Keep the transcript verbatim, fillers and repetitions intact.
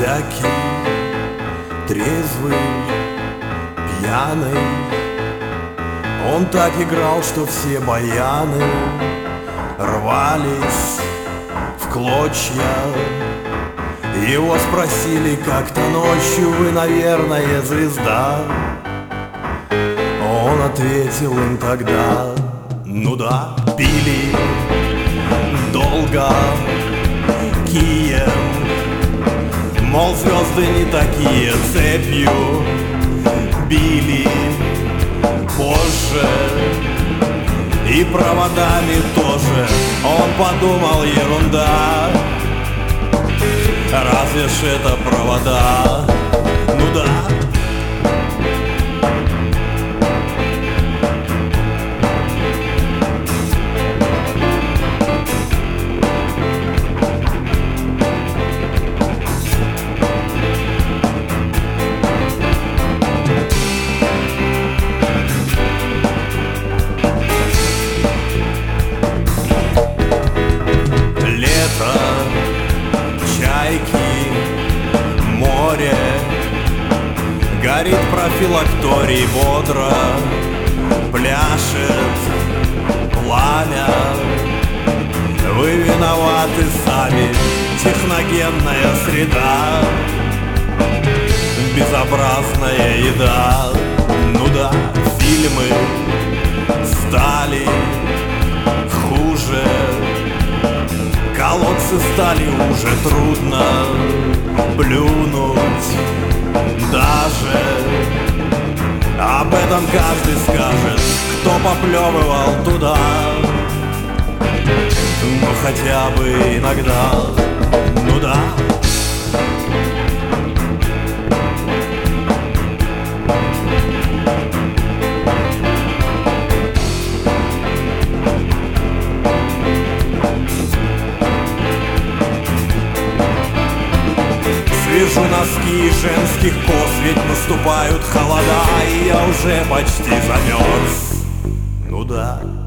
всякий, трезвый, пьяный. Он так играл, что все баяны рвались в клочья. Его спросили как-то ночью: вы, наверное, звезда? Он ответил им тогда: ну да. Пили долго кием, мол, звезды не такие. Цепью били позже и проводами тоже. Он подумал: ерунда, разве ж это провода? Ну да. Море горит профилакторий, бодро пляшет пламя. Вы виноваты сами, техногенная среда, безобразная еда. Ну да, фильмы стали хуже, колодцы стали уже, трудно плюнуть даже. Об этом каждый скажет, кто поплевывал туда. Ну хотя бы иногда, ну да. Свяжу носки женских кос, ведь наступают холода, и я уже почти замерз. Ну да.